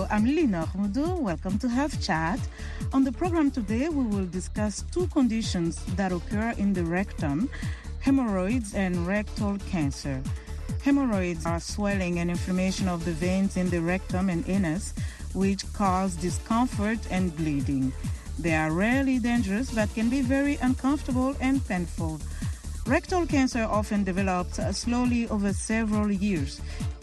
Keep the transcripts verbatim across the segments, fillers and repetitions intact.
I'm Lina Ahmedou. Welcome to Health Chat. On the program today, we will discuss two conditions that occur in the rectum, hemorrhoids and rectal cancer. Hemorrhoids are swelling and inflammation of the veins in the rectum and anus, which cause discomfort and bleeding. They are rarely dangerous but can be very uncomfortable and painful. Rectal cancer often develops slowly over several years.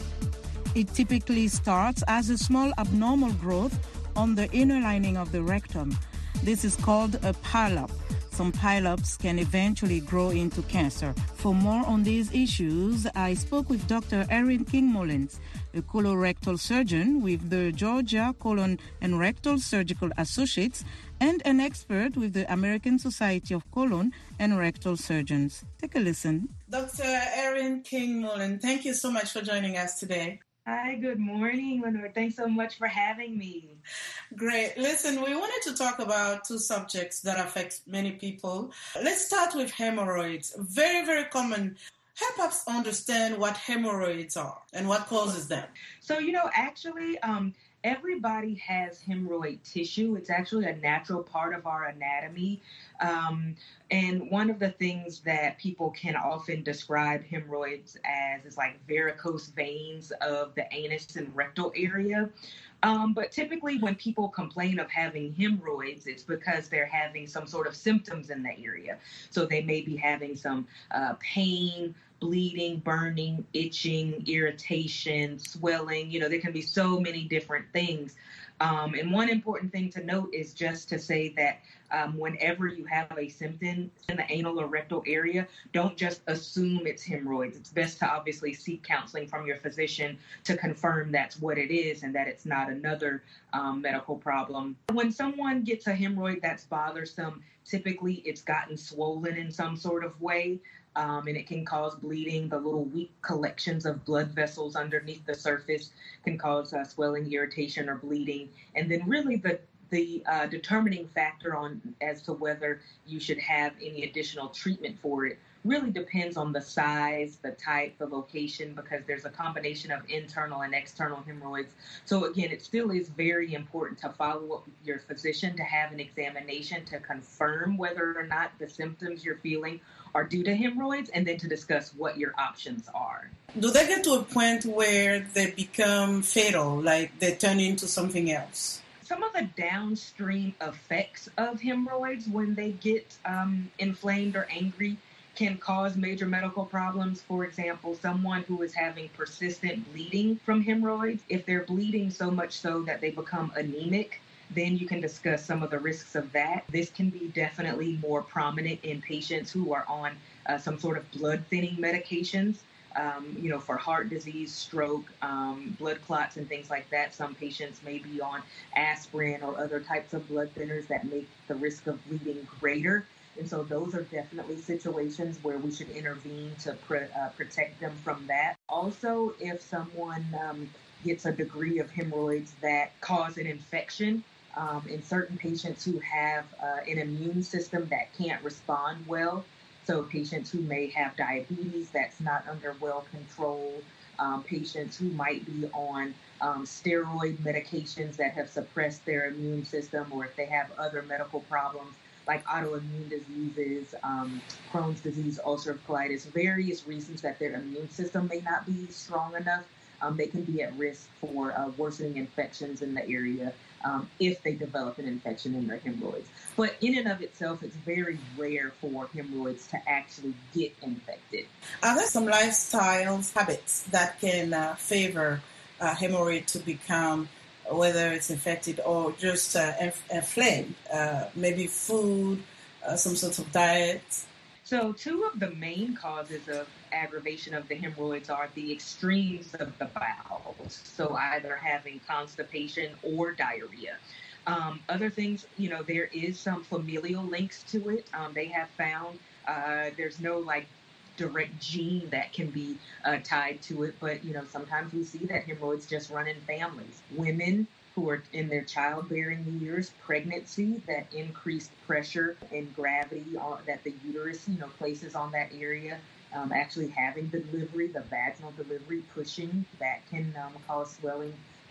It typically starts as a small abnormal growth on the inner lining of the rectum. This is called a polyp. Some polyps can eventually grow into cancer. For more on these issues, I spoke with Doctor Erin King-Mullins, a colorectal surgeon with the Georgia Colon and Rectal Surgical Associates and an expert with the American Society of Colon and Rectal Surgeons. Take a listen. Doctor Erin King-Mullins, thank you so much for joining us today. Hi, good morning, Lenore. Thanks so much for having me. Great. Listen, we wanted to talk about two subjects that affect many people. Let's start with hemorrhoids. Very, very common. Help us understand what hemorrhoids are and what causes them. So, you know, actually, um, everybody has hemorrhoid tissue. It's actually a natural part of our anatomy. Um, and one of the things that people can often describe hemorrhoids as is like varicose veins of the anus and rectal area. Um, but typically when people complain of having hemorrhoids, it's because they're having some sort of symptoms in the area. So they may be having some uh, pain, bleeding, burning, itching, irritation, swelling. You know, there can be so many different things. Um, and one important thing to note is just to say that um, whenever you have a symptom in the anal or rectal area, don't just assume it's hemorrhoids. It's best to obviously seek counseling from your physician to confirm that's what it is and that it's not another um, medical problem. When someone gets a hemorrhoid that's bothersome, typically it's gotten swollen in some sort of way. Um, and it can cause bleeding. The little weak collections of blood vessels underneath the surface can cause uh, swelling, irritation, or bleeding. And then really the the uh, determining factor on as to whether you should have any additional treatment for it really depends on the size, the type, the location, because there's a combination of internal and external hemorrhoids. So again, it still is very important to follow up with your physician to have an examination to confirm whether or not the symptoms you're feeling are due to hemorrhoids, and then to discuss what your options are. Do they get to a point where they become fatal, like they turn into something else? Some of the downstream effects of hemorrhoids when they get um, inflamed or angry can cause major medical problems. For example, someone who is having persistent bleeding from hemorrhoids, if they're bleeding so much so that they become anemic, then you can discuss some of the risks of that. This can be definitely more prominent in patients who are on uh, some sort of blood thinning medications, um, you know, for heart disease, stroke, um, blood clots, and things like that. Some patients may be on aspirin or other types of blood thinners that make the risk of bleeding greater. And so those are definitely situations where we should intervene to pr- uh, protect them from that. Also, if someone um, gets a degree of hemorrhoids that cause an infection, um, in certain patients who have uh, an immune system that can't respond well, so patients who may have diabetes that's not under well control, um, patients who might be on um, steroid medications that have suppressed their immune system, or if they have other medical problems like autoimmune diseases, um, Crohn's disease, ulcerative colitis, various reasons that their immune system may not be strong enough, um, they can be at risk for uh, worsening infections in the area um, if they develop an infection in their hemorrhoids. But in and of itself, it's very rare for hemorrhoids to actually get infected. Are there some lifestyle habits that can uh, favor uh, hemorrhoid to become, whether it's infected or just uh, inf- inflamed, uh, maybe food, uh, some sort of diet? So two of the main causes of aggravation of the hemorrhoids are the extremes of the bowels. So either having constipation or diarrhea. Um, other things, you know, there is some familial links to it. Um, they have found uh, there's no like direct gene that can be uh, tied to it. But, you know, sometimes we see that hemorrhoids just run in families. Women who are in their childbearing years, pregnancy, that increased pressure and gravity on, that the uterus, you know, places on that area, um, actually having the delivery, the vaginal delivery, pushing, that can um, cause swelling,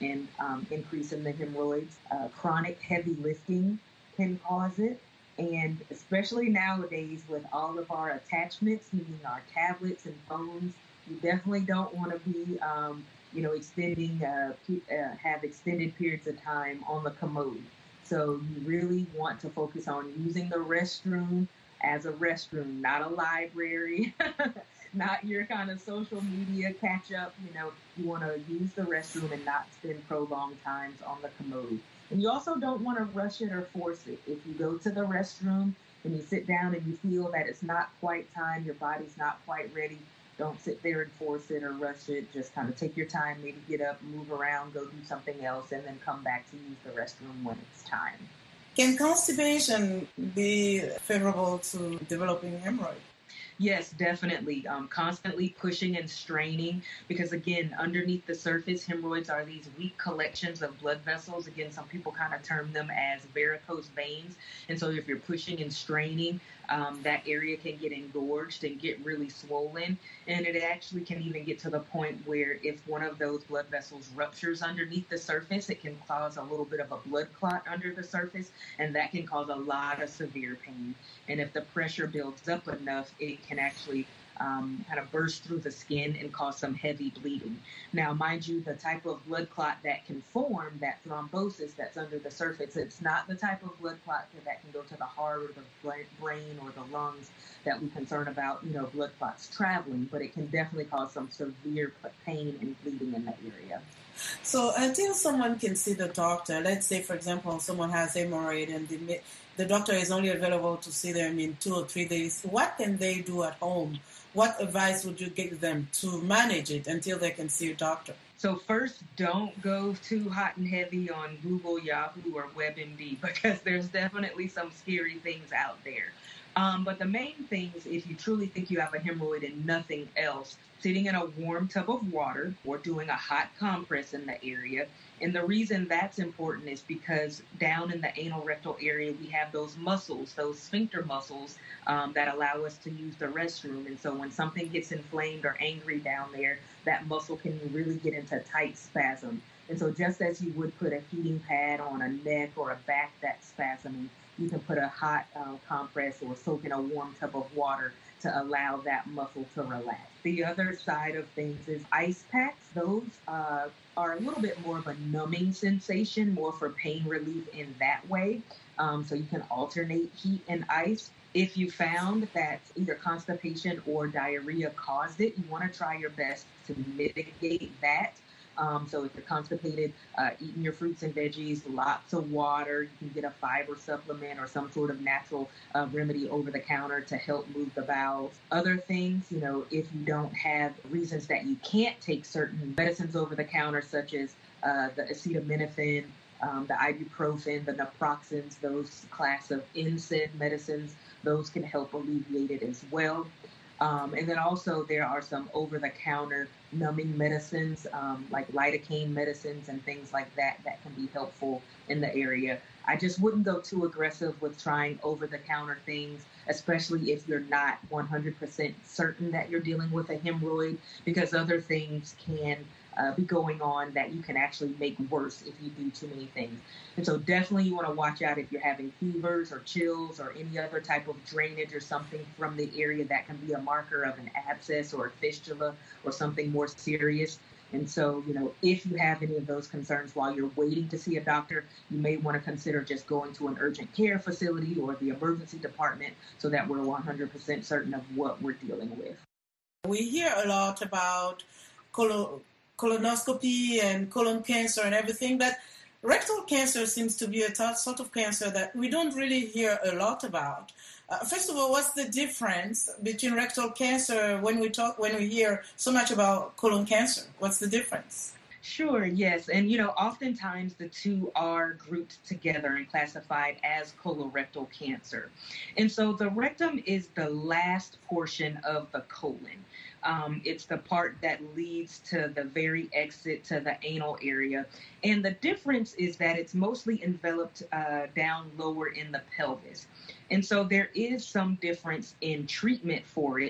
and um, increase in the hemorrhoids. Uh, chronic heavy lifting can cause it. And especially nowadays with all of our attachments, meaning our tablets and phones, you definitely don't want to be, um, you know, extending, uh, uh, have extended periods of time on the commode. So you really want to focus on using the restroom as a restroom, not a library, not your kind of social media catch up. You know, you want to use the restroom and not spend prolonged times on the commode. And you also don't want to rush it or force it. If you go to the restroom and you sit down and you feel that it's not quite time, your body's not quite ready, don't sit there and force it or rush it. Just kind of take your time, maybe get up, move around, go do something else, and then come back to use the restroom when it's time. Can constipation be favorable to developing hemorrhoid? Yes, definitely. Um, constantly pushing and straining because, again, underneath the surface, hemorrhoids are these weak collections of blood vessels. Again, some people kind of term them as varicose veins. And so if you're pushing and straining, um, that area can get engorged and get really swollen. And it actually can even get to the point where if one of those blood vessels ruptures underneath the surface, it can cause a little bit of a blood clot under the surface, and that can cause a lot of severe pain. And if the pressure builds up enough, it can actually um, kind of burst through the skin and cause some heavy bleeding. Now, mind you, the type of blood clot that can form, that thrombosis that's under the surface, it's not the type of blood clot that can go to the heart or the brain or the lungs that we concern about, you know, blood clots traveling, but it can definitely cause some severe pain and bleeding in that area. So until someone can see the doctor, let's say, for example, someone has hemorrhoid and the, the doctor is only available to see them in two or three days, what can they do at home? What advice would you give them to manage it until they can see a doctor? So first, don't go too hot and heavy on Google, Yahoo, or WebMD because there's definitely some scary things out there. Um, but the main things, if you truly think you have a hemorrhoid and nothing else, sitting in a warm tub of water or doing a hot compress in the area. And the reason that's important is because down in the anal rectal area, we have those muscles, those sphincter muscles um, that allow us to use the restroom. And so when something gets inflamed or angry down there, that muscle can really get into tight spasm. And so just as you would put a heating pad on a neck or a back that's spasming, you can put a hot uh, compress or soak in a warm tub of water to allow that muscle to relax. The other side of things is ice packs. Those uh, are a little bit more of a numbing sensation, more for pain relief in that way. Um, so you can alternate heat and ice. If you found that either constipation or diarrhea caused it, you want to try your best to mitigate that. Um, so if you're constipated, uh, eating your fruits and veggies, lots of water, you can get a fiber supplement or some sort of natural uh, remedy over the counter to help move the bowels. Other things, you know, if you don't have reasons that you can't take certain medicines over the counter, such as uh, the acetaminophen, um, the ibuprofen, the naproxens, those class of N SAID medicines, those can help alleviate it as well. Um, and then also there are some over-the-counter numbing medicines, um, like lidocaine medicines and things like that, that can be helpful in the area. I just wouldn't go too aggressive with trying over-the-counter things, especially if you're not one hundred percent certain that you're dealing with a hemorrhoid, because other things can uh, be going on that you can actually make worse if you do too many things. And so definitely you want to watch out if you're having fevers or chills or any other type of drainage or something from the area that can be a marker of an abscess or a fistula or something more serious. And so, you know, if you have any of those concerns while you're waiting to see a doctor, you may want to consider just going to an urgent care facility or the emergency department so that we're one hundred percent certain of what we're dealing with. We hear a lot about colon- colonoscopy and colon cancer and everything, but rectal cancer seems to be a t- sort of cancer that we don't really hear a lot about. Uh, first of all, what's the difference between rectal cancer when we talk, when we hear so much about colon cancer? What's the difference? Sure, yes. And, you know, oftentimes the two are grouped together and classified as colorectal cancer. And so the rectum is the last portion of the colon. Um, it's the part that leads to the very exit to the anal area. And the difference is that it's mostly enveloped uh, down lower in the pelvis. And so there is some difference in treatment for it.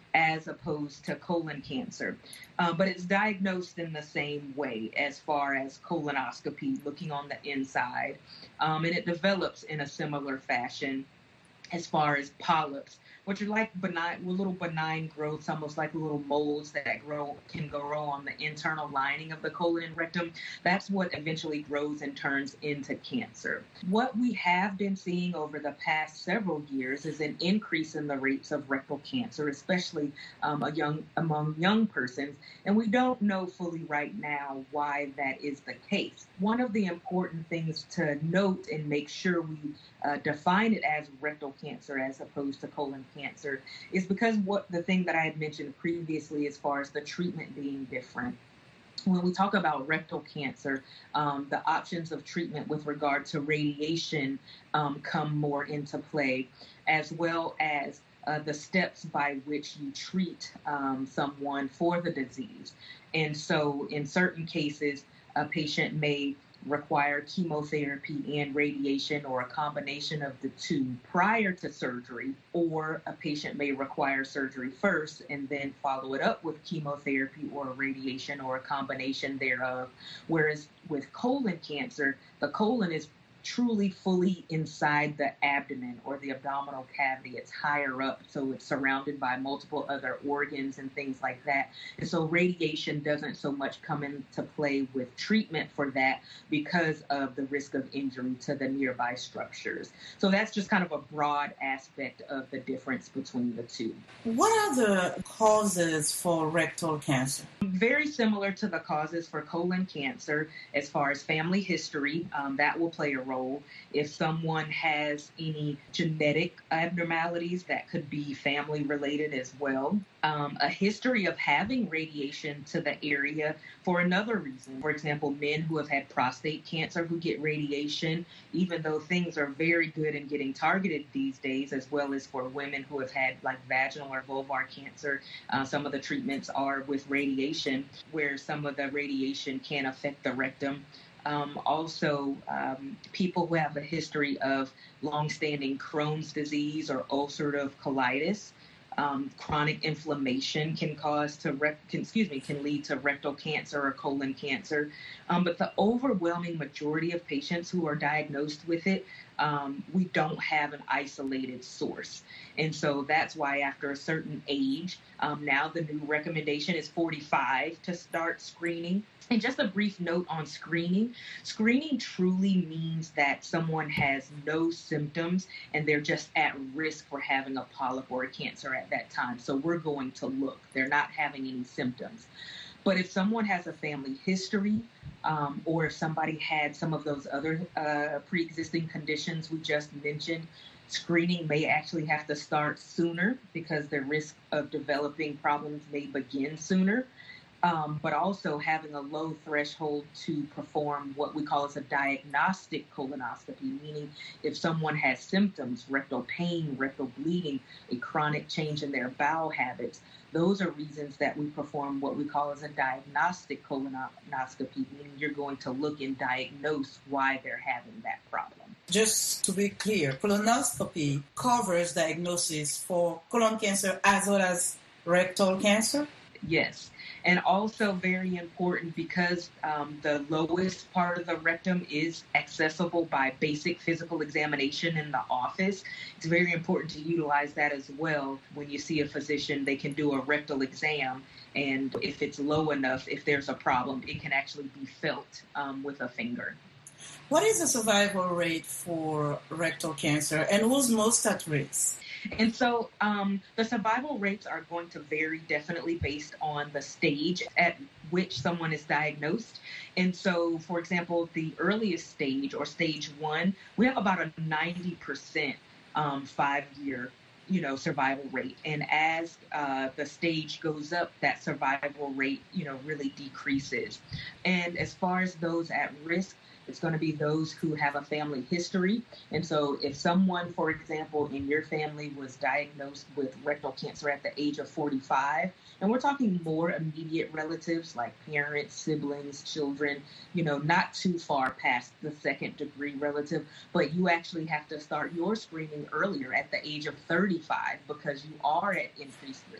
as opposed to colon cancer. Uh, but it's diagnosed in the same way as far as colonoscopy, looking on the inside. Um, and it develops in a similar fashion as far as polyps, which are like benign, little benign growths, almost like little moles that grow can grow on the internal lining of the colon and rectum. That's what eventually grows and turns into cancer. What we have been seeing over the past several years is an increase in the rates of rectal cancer, especially um, a young, among young persons, and we don't know fully right now why that is the case. One of the important things to note and make sure we uh, define it as rectal cancer as opposed to colon cancer is because what the thing that I had mentioned previously as far as the treatment being different. When we talk about rectal cancer, um, the options of treatment with regard to radiation um, come more into play, as well as uh, the steps by which you treat um, someone for the disease. And so in certain cases, a patient may require chemotherapy and radiation or a combination of the two prior to surgery, or a patient may require surgery first and then follow it up with chemotherapy or radiation or a combination thereof. Whereas with colon cancer, the colon is truly fully inside the abdomen or the abdominal cavity. It's higher up, so it's surrounded by multiple other organs and things like that. And so radiation doesn't so much come into play with treatment for that because of the risk of injury to the nearby structures. So that's just kind of a broad aspect of the difference between the two. What are the causes for rectal cancer? Very similar to the causes for colon cancer as far as family history, um, that will play a role. If someone has any genetic abnormalities, that could be family related as well. Um, a history of having radiation to the area for another reason. For example, men who have had prostate cancer who get radiation, even though things are very good in getting targeted these days, as well as for women who have had like vaginal or vulvar cancer, uh, some of the treatments are with radiation, where some of the radiation can affect the rectum. Um, also, um, people who have a history of longstanding Crohn's disease or ulcerative colitis. Um, chronic inflammation can cause to rec- can, excuse me can lead to rectal cancer or colon cancer, um, but the overwhelming majority of patients who are diagnosed with it, um, we don't have an isolated source, and so that's why after a certain age, um, now the new recommendation is forty-five to start screening. And just a brief note on screening. Screening truly means that someone has no symptoms and they're just at risk for having a polyp or a cancer at that time. So we're going to look. They're not having any symptoms. But if someone has a family history, um, or if somebody had some of those other uh, pre-existing conditions we just mentioned, screening may actually have to start sooner because the risk of developing problems may begin sooner. Um, but also having a low threshold to perform what we call as a diagnostic colonoscopy, meaning if someone has symptoms, rectal pain, rectal bleeding, a chronic change in their bowel habits, those are reasons that we perform what we call as a diagnostic colonoscopy, meaning you're going to look and diagnose why they're having that problem. Just to be clear, colonoscopy covers diagnosis for colon cancer as well as rectal cancer? Yes. And also very important because um, the lowest part of the rectum is accessible by basic physical examination in the office. It's very important to utilize that as well. When you see a physician, they can do a rectal exam. And if it's low enough, if there's a problem, it can actually be felt um, with a finger. What is the survival rate for rectal cancer and who's most at risk? And so um, the survival rates are going to vary definitely based on the stage at which someone is diagnosed. And so, for example, the earliest stage or stage one, we have about a ninety percent um, five-year you know, survival rate. And as uh, the stage goes up, that survival rate, you know, really decreases. And as far as those at risk, it's going to be those who have a family history. And so if someone, for example, in your family was diagnosed with rectal cancer at the age of forty-five, and we're talking more immediate relatives like parents, siblings, children, you know, not too far past the second degree relative, but you actually have to start your screening earlier at the age of thirty-five because you are at increased risk.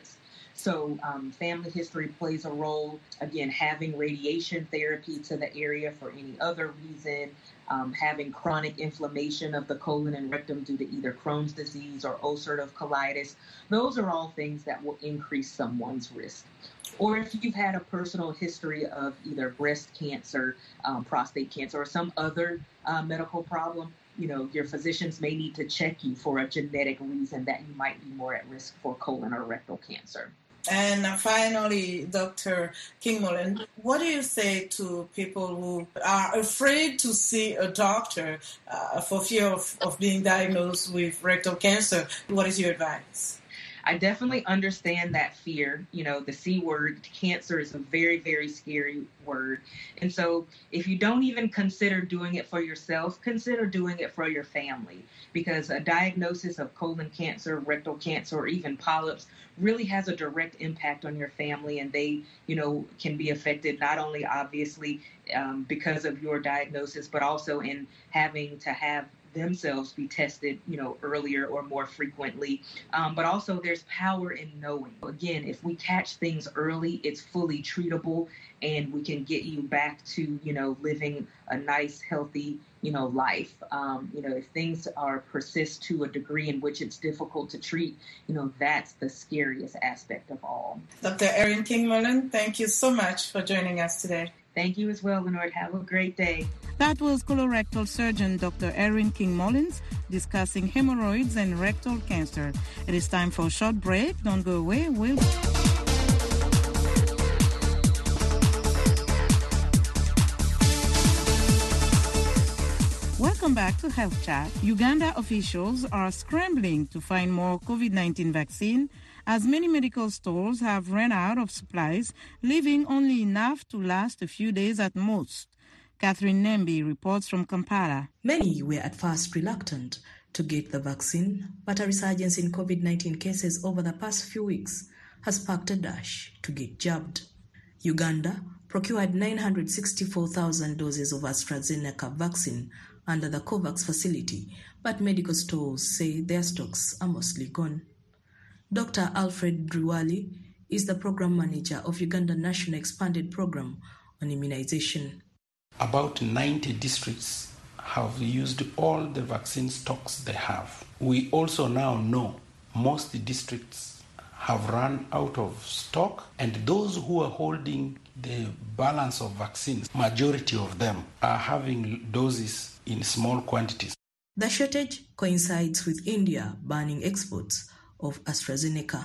So um, family history plays a role. Again, having radiation therapy to the area for any other reason, um, having chronic inflammation of the colon and rectum due to either Crohn's disease or ulcerative colitis. Those are all things that will increase someone's risk. Or if you've had a personal history of either breast cancer, um, prostate cancer, or some other uh, medical problem, you know, your physicians may need to check you for a genetic reason that you might be more at risk for colon or rectal cancer. And finally, Doctor King-Mullen, what do you say to people who are afraid to see a doctor uh, for fear of, of being diagnosed with rectal cancer? What is your advice? I definitely understand that fear. You know, the C word, cancer, is a very, very scary word. And so if you don't even consider doing it for yourself, consider doing it for your family, because a diagnosis of colon cancer, rectal cancer, or even polyps really has a direct impact on your family. And they, you know, can be affected not only obviously um, because of your diagnosis, but also in having to have themselves be tested, you know, earlier or more frequently. Um, but also there's power in knowing. Again, if we catch things early, it's fully treatable and we can get you back to, you know, living a nice, healthy, you know, life. Um, you know, if things are persist to a degree in which it's difficult to treat, you know, that's the scariest aspect of all. Doctor Erin King-Mullen, thank you so much for joining us today. Thank you as well, Lenore. Have a great day. That was colorectal surgeon Doctor Erin King-Mullins discussing hemorrhoids and rectal cancer. It is time for a short break. Don't go away. We'll... Welcome back to Health Chat. Uganda officials are scrambling to find more COVID nineteen vaccine as many medical stores have run out of supplies, leaving only enough to last a few days at most. Catherine Nembi reports from Kampala. Many were at first reluctant to get the vaccine, but a resurgence in COVID nineteen cases over the past few weeks has sparked a dash to get jabbed. Uganda procured nine hundred sixty-four thousand doses of AstraZeneca vaccine under the COVAX facility, but medical stores say their stocks are mostly gone. Doctor Alfred Driwali is the program manager of Uganda National Expanded Program on Immunization. About ninety districts have used all the vaccine stocks they have. We also now know most districts have run out of stock, and those who are holding the balance of vaccines, majority of them are having doses in small quantities. The shortage coincides with India banning exports of AstraZeneca.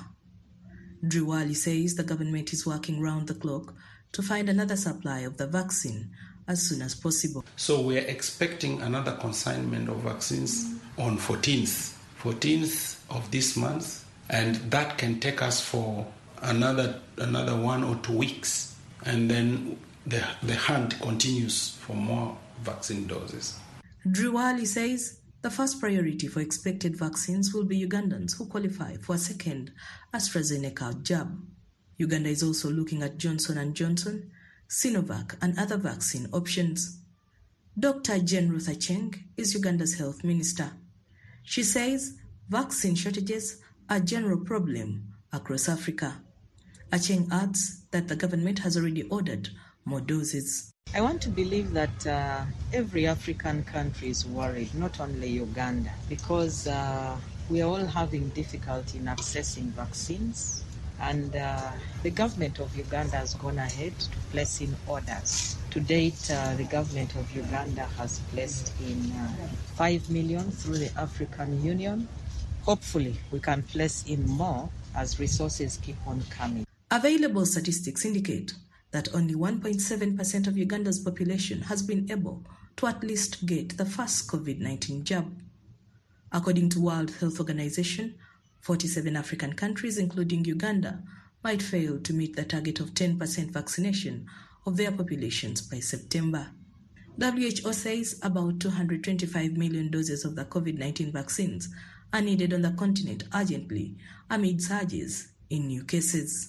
Driwali says the government is working round the clock to find another supply of the vaccine as soon as possible. So we are expecting another consignment of vaccines on fourteenth, fourteenth of this month, and that can take us for another another one or two weeks, and then the, the hunt continues for more vaccine doses. Driwali says the first priority for expected vaccines will be Ugandans who qualify for a second AstraZeneca jab. Uganda is also looking at Johnson and Johnson, Sinovac and other vaccine options. Doctor Jane Ruth Acheng is Uganda's health minister. She says vaccine shortages are a general problem across Africa. Acheng adds that the government has already ordered more doses. I want to believe that uh, every African country is worried, not only Uganda, because uh, we are all having difficulty in accessing vaccines. And uh, the government of Uganda has gone ahead to place in orders. To date, uh, the government of Uganda has placed in uh, five million through the African Union. Hopefully, we can place in more as resources keep on coming. Available statistics indicate that only one point seven percent of Uganda's population has been able to at least get the first COVID nineteen jab. According to World Health Organization, forty-seven African countries, including Uganda, might fail to meet the target of ten percent vaccination of their populations by September. W H O says about two hundred twenty-five million doses of the COVID nineteen vaccines are needed on the continent urgently amid surges in new cases.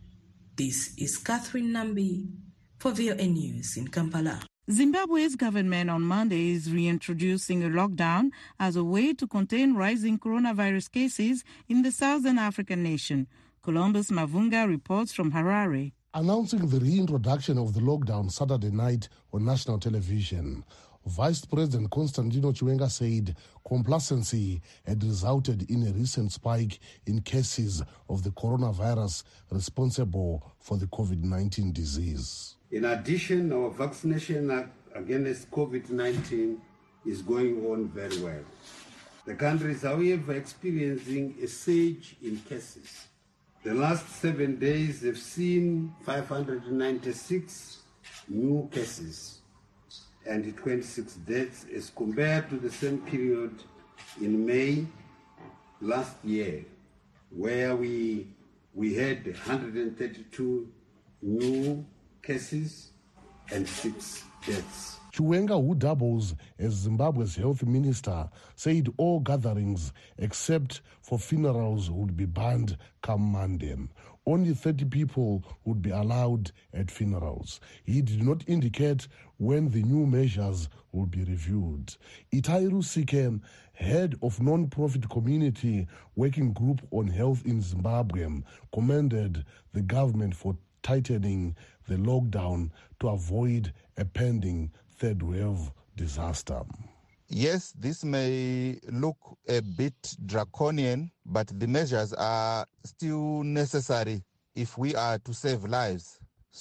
This is Catherine Nambi for V O A News in Kampala. Zimbabwe's government on Monday is reintroducing a lockdown as a way to contain rising coronavirus cases in the southern African nation. Columbus Mavunga reports from Harare. Announcing the reintroduction of the lockdown Saturday night on national television, Vice President Constantino Chiwenga said complacency had resulted in a recent spike in cases of the coronavirus responsible for the COVID nineteen disease. In addition, our vaccination against COVID nineteen is going on very well. The country is, however, experiencing a surge in cases. The last seven days have seen five hundred ninety-six new cases and twenty-six deaths as compared to the same period in May last year, where we, we had one hundred thirty-two new cases and six deaths. Chiwenga, who doubles as Zimbabwe's health minister, said all gatherings except for funerals would be banned come Monday. Only thirty people would be allowed at funerals. He did not indicate when the new measures will be reviewed. Itairu Sike, head of non-profit community working group on health in Zimbabwe, commended the government for tightening the lockdown to avoid a pending third wave disaster. Yes, this may look a bit draconian, but the measures are still necessary if we are to save lives.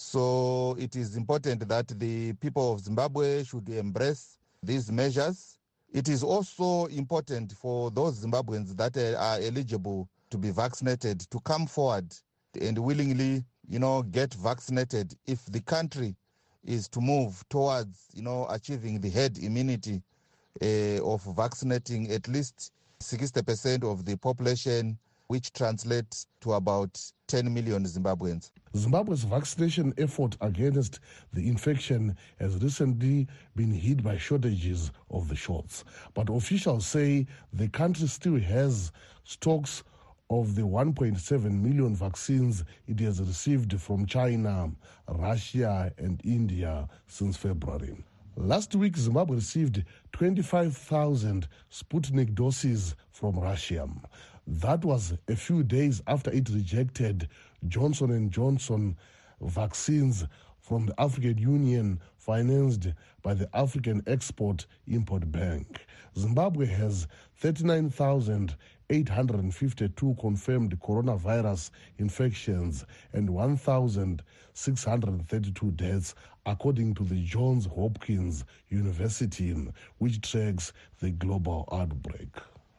So it is important that the people of Zimbabwe should embrace these measures. It is also important for those Zimbabweans that are eligible to be vaccinated to come forward and willingly, you know, get vaccinated if the country is to move towards, you know, achieving the herd immunity uh, of vaccinating at least sixty percent of the population, which translates to about ten million Zimbabweans. Zimbabwe's vaccination effort against the infection has recently been hit by shortages of the shots. But officials say the country still has stocks of the one point seven million vaccines it has received from China, Russia, and India since February. Last week, Zimbabwe received twenty-five thousand Sputnik doses from Russia. That was a few days after it rejected Johnson and Johnson vaccines from the African Union financed by the African Export-Import Bank. Zimbabwe has thirty-nine thousand eight hundred fifty-two confirmed coronavirus infections and one thousand six hundred thirty-two deaths, according to the Johns Hopkins University, which tracks the global outbreak.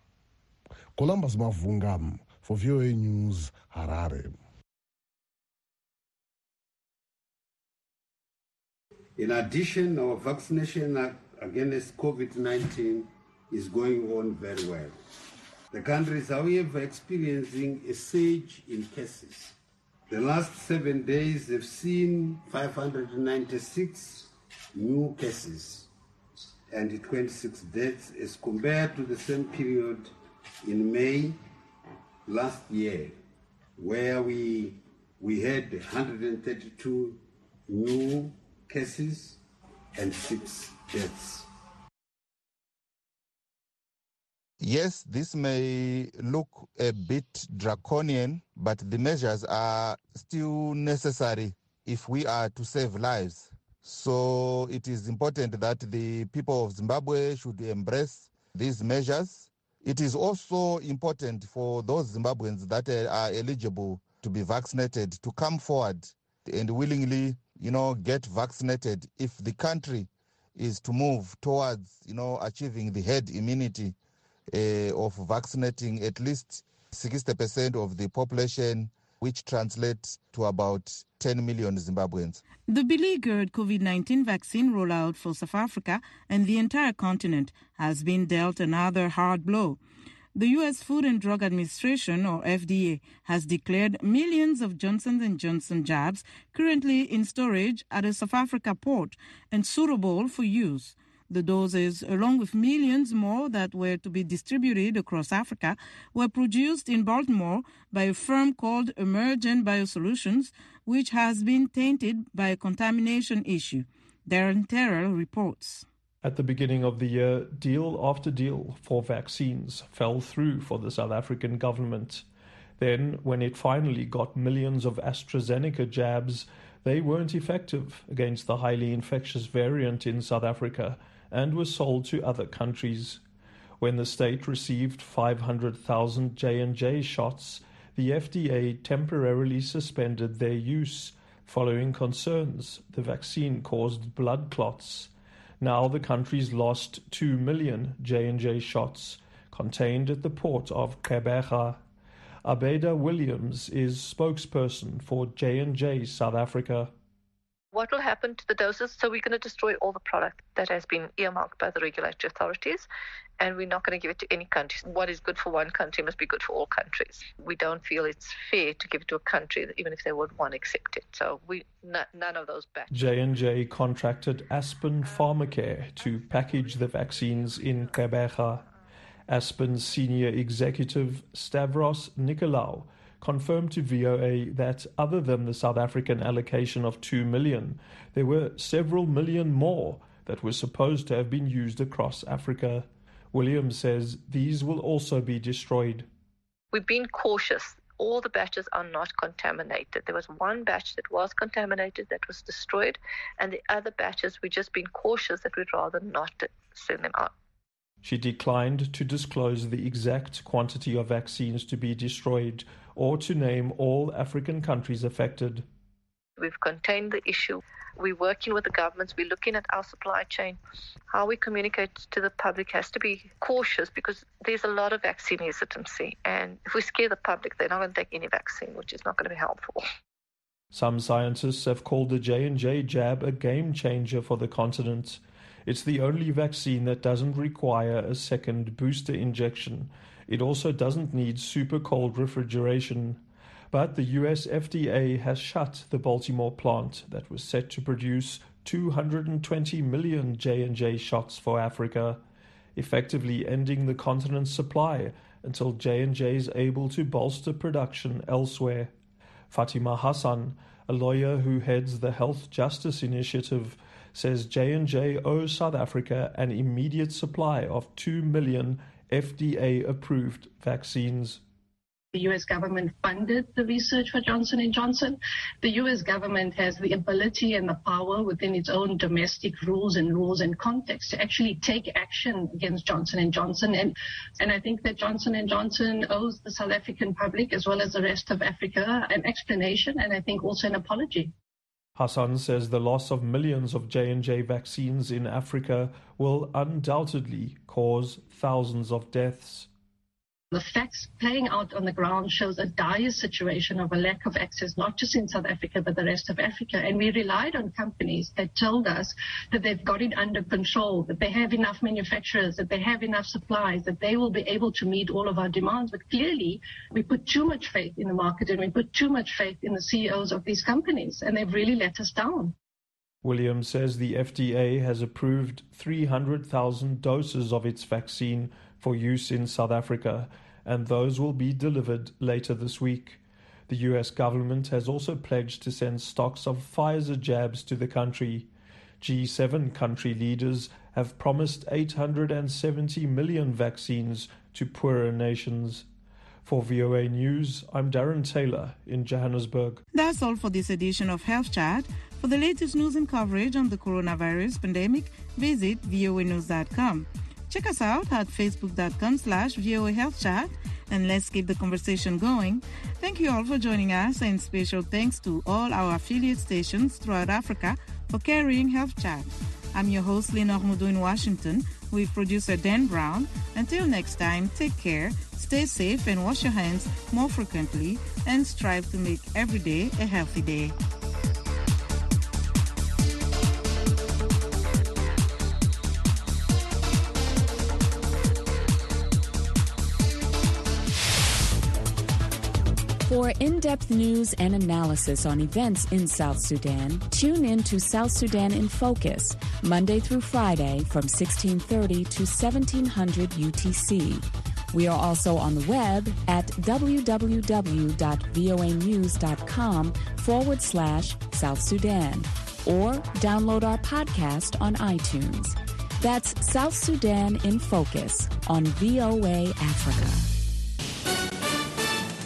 Columbus Mavunga for V O A News, Harare. In addition, our vaccination against COVID nineteen is going on very well. The country is, however, experiencing a surge in cases. The last seven days have seen five hundred ninety-six new cases and twenty-six deaths as compared to the same period in May last year, where we, we had one hundred thirty-two new cases and six deaths. Yes, this may look a bit draconian, but the measures are still necessary if we are to save lives. So it is important that the people of Zimbabwe should embrace these measures. It is also important for those Zimbabweans that are eligible to be vaccinated to come forward and willingly, you know, get vaccinated if the country is to move towards, you know, achieving the herd immunity Uh, of vaccinating at least sixty percent of the population, which translates to about ten million Zimbabweans. The beleaguered COVID nineteen vaccine rollout for South Africa and the entire continent has been dealt another hard blow. The U S Food and Drug Administration, or F D A, has declared millions of Johnson and Johnson jabs currently in storage at a South Africa port and suitable for use. The doses, along with millions more that were to be distributed across Africa, were produced in Baltimore by a firm called Emergent Biosolutions, which has been tainted by a contamination issue. Darren Terrell reports. At the beginning of the year, deal after deal for vaccines fell through for the South African government. Then, when it finally got millions of AstraZeneca jabs, they weren't effective against the highly infectious variant in South Africa and were sold to other countries. When the state received five hundred thousand J and J shots, the F D A temporarily suspended their use following concerns the vaccine caused blood clots. Now the country's lost two million J and J shots contained at the port of Gqeberha. Abeda Williams is spokesperson for J and J South Africa. What will happen to the doses? So we're going to destroy all the product that has been earmarked by the regulatory authorities, and we're not going to give it to any country. What is good for one country must be good for all countries. We don't feel it's fair to give it to a country, even if they would want to accept it. So we n- none of those batches. J and J contracted Aspen Pharmacare to package the vaccines in Gqeberha. Aspen's senior executive, Stavros Nicolaou, confirmed to V O A that other than the South African allocation of two million, there were several million more that were supposed to have been used across Africa. Williams says these will also be destroyed. We've been cautious. All the batches are not contaminated. There was one batch that was contaminated that was destroyed, and the other batches we've just been cautious that we'd rather not send them out. She declined to disclose the exact quantity of vaccines to be destroyed or to name all African countries affected. We've contained the issue. We're working with the governments. We're looking at our supply chain. How we communicate to the public has to be cautious because there's a lot of vaccine hesitancy. And if we scare the public, they're not going to take any vaccine, which is not going to be helpful. Some scientists have called the J and J jab a game changer for the continent. It's the only vaccine that doesn't require a second booster injection. It also doesn't need super cold refrigeration. But the U S F D A has shut the Baltimore plant that was set to produce two hundred twenty million J and J shots for Africa, effectively ending the continent's supply until J and J is able to bolster production elsewhere. Fatima Hassan, a lawyer who heads the Health Justice Initiative, says J and J owes South Africa an immediate supply of two million F D A-approved vaccines. The U S government funded the research for Johnson and Johnson. The U S government has the ability and the power within its own domestic rules and laws and context to actually take action against Johnson and Johnson. And, and I think that Johnson and Johnson owes the South African public as well as the rest of Africa an explanation and I think also an apology. Hassan says the loss of millions of J and J vaccines in Africa will undoubtedly cause thousands of deaths. The facts playing out on the ground shows a dire situation of a lack of access, not just in South Africa, but the rest of Africa. And we relied on companies that told us that they've got it under control, that they have enough manufacturers, that they have enough supplies, that they will be able to meet all of our demands. But clearly, we put too much faith in the market and we put too much faith in the C E Os of these companies, and they've really let us down. Williams says the F D A has approved three hundred thousand doses of its vaccine for use in South Africa, and those will be delivered later this week. The U S government has also pledged to send stocks of Pfizer jabs to the country. G seven country leaders have promised eight hundred seventy million vaccines to poorer nations. For V O A News, I'm Darren Taylor in Johannesburg. That's all for this edition of Health Chat. For the latest news and coverage on the coronavirus pandemic, visit V O A news dot com. Check us out at facebook.com slash VOA Health Chat, and let's keep the conversation going. Thank you all for joining us, and special thanks to all our affiliate stations throughout Africa for carrying Health Chat. I'm your host, Lenore Mudo in Washington, with producer Dan Brown. Until next time, take care, stay safe, and wash your hands more frequently, and strive to make every day a healthy day. For in-depth news and analysis on events in South Sudan, tune in to South Sudan in Focus, Monday through Friday from sixteen thirty to seventeen hundred U T C. We are also on the web at www.voanews.com forward slash South Sudan, or download our podcast on iTunes. That's South Sudan in Focus on V O A Africa.